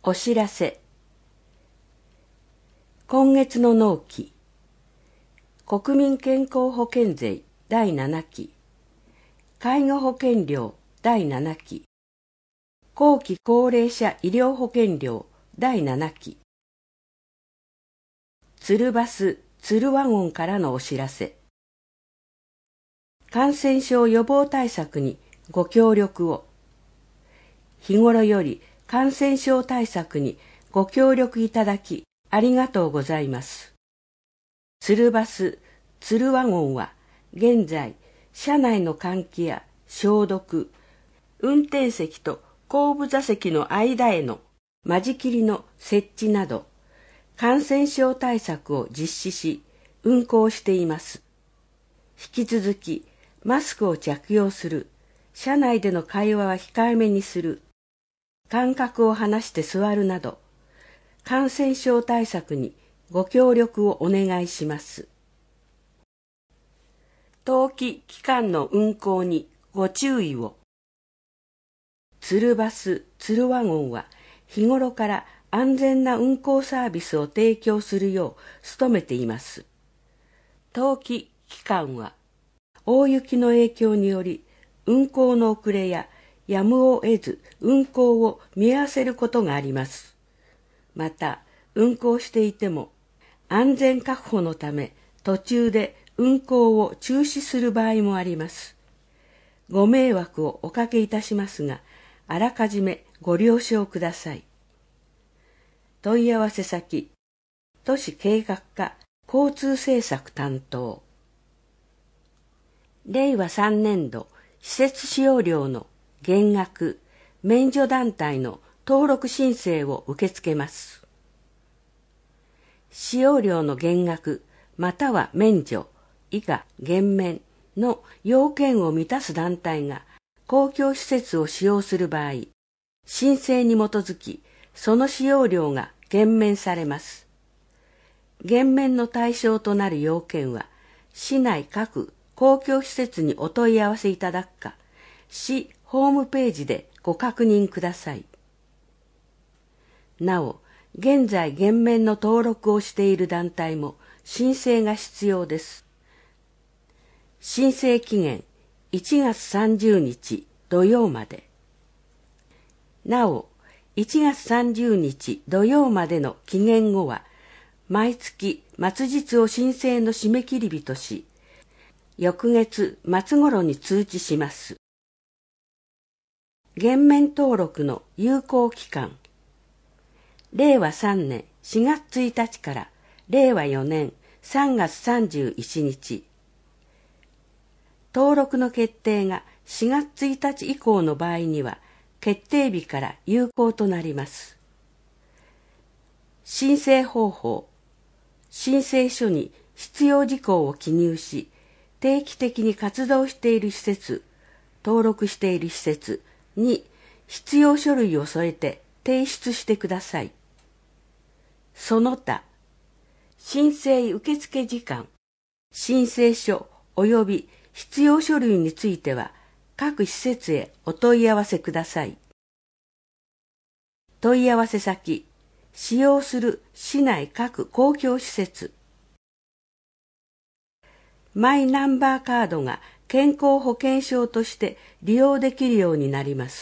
お知らせ。今月の納期。国民健康保険税第7期。介護保険料第7期。後期高齢者医療保険料第7期。鶴バス・鶴ワゴンからのお知らせ。感染症予防対策にご協力を。日頃より感染症対策にご協力いただきありがとうございます。鶴バス・鶴ワゴンは現在車内の換気や消毒、運転席と後部座席の間への間仕切りの設置など感染症対策を実施し運行しています。引き続きマスクを着用する、車内での会話は控えめにする、間隔を離して座るなど感染症対策にご協力をお願いします。当期期間の運行にご注意を。鶴バス・鶴ワゴンは日頃から安全な運行サービスを提供するよう努めています。当期期間は大雪の影響により運行の遅れややむを得ず運行を見合わせることがあります。また運行していても安全確保のため途中で運行を中止する場合もあります。ご迷惑をおかけいたしますが、あらかじめご了承ください。問い合わせ先、都市計画課交通政策担当。令和3年度施設使用料の減額、免除団体の登録申請を受け付けます。使用料の減額または免除、以下減免の要件を満たす団体が公共施設を使用する場合、申請に基づきその使用料が減免されます。減免の対象となる要件は、市内各公共施設にお問い合わせいただくか、市ホームページでご確認ください。なお、現在減免の登録をしている団体も申請が必要です。申請期限1月30日土曜まで。なお、1月30日土曜までの期限後は、毎月末日を申請の締め切り日とし、翌月末頃に通知します。減免登録の有効期間。令和3年4月1日から令和4年3月31日。登録の決定が4月1日以降の場合には、決定日から有効となります。申請方法。申請書に必要事項を記入し、定期的に活動している施設、登録している施設に必要書類を添えて提出してください。その他、申請受付時間、申請書及び必要書類については各施設へお問い合わせください。問い合わせ先、使用する市内各公共施設。マイナンバーカードが健康保険証として利用できるようになります。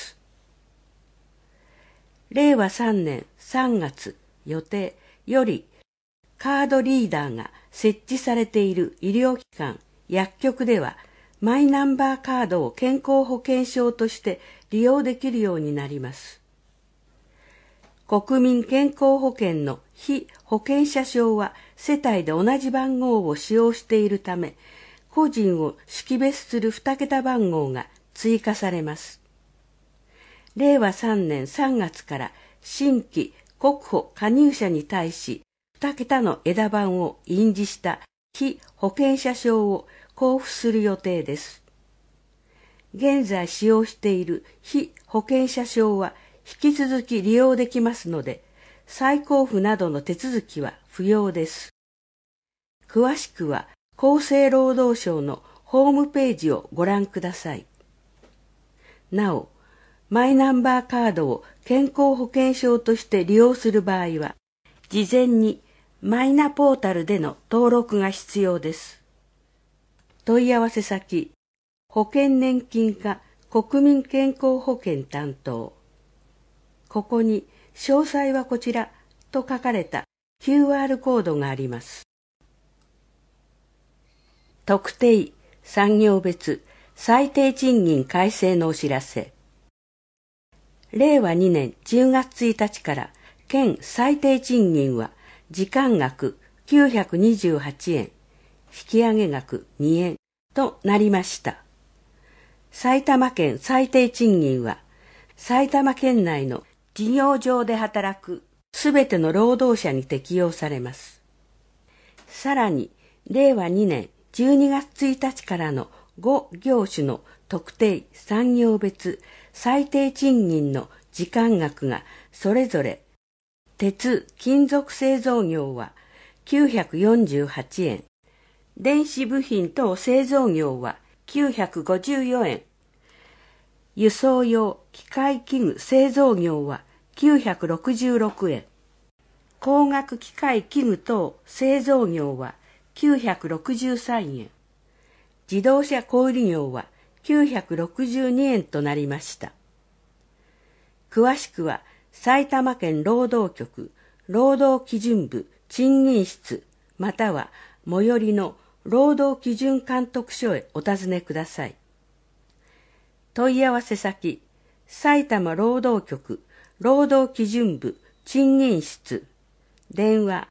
令和3年3月予定よりカードリーダーが設置されている医療機関、薬局ではマイナンバーカードを健康保険証として利用できるようになります。国民健康保険の被保険者証は世帯で同じ番号を使用しているため、個人を識別する2桁番号が追加されます。令和3年3月から新規国保加入者に対し2桁の枝番を印字した被保険者証を交付する予定です。現在使用している被保険者証は引き続き利用できますので、再交付などの手続きは不要です。詳しくは厚生労働省のホームページをご覧ください。なお、 マイナンバーカードを健康保険証として利用する場合は、事前にマイナポータルでの登録が必要です。問い合わせ先、保険年金課国民健康保険担当。ここに詳細はこちらと書かれた QR コードがあります。特定産業別最低賃金改正のお知らせ。令和2年10月1日から県最低賃金は時間額928円、引き上げ額2円となりました。埼玉県最低賃金は埼玉県内の事業場で働くすべての労働者に適用されます。さらに令和2年12月1日からの5業種の特定産業別最低賃金の時間額がそれぞれ鉄・金属製造業は948円、電子部品等製造業は954円、輸送用機械器具製造業は966円、工学機械器具等製造業は963円、自動車小売業は962円となりました。詳しくは埼玉県労働局労働基準部賃金室または最寄りの労働基準監督署へお尋ねください。問い合わせ先、埼玉労働局労働基準部賃金室電話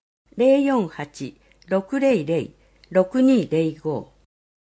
048-600-6205。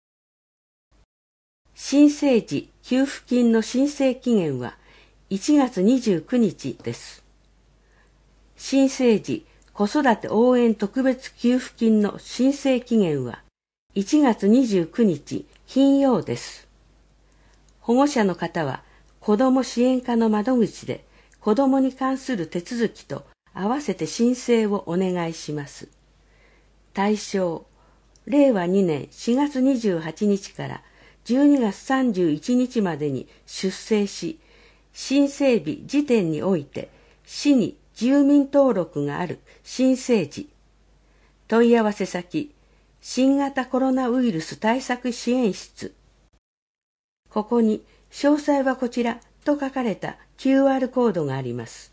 新生児給付金の申請期限は1月29日です。新生児子育て応援特別給付金の申請期限は1月29日金曜です。保護者の方は子ども支援課の窓口で子どもに関する手続きと合わせて申請をお願いします。対象、令和2年4月28日から12月31日までに出生し、申請日時点において市に住民登録がある新生児。問い合わせ先、新型コロナウイルス対策支援室。ここに詳細はこちらと書かれた QR コードがあります。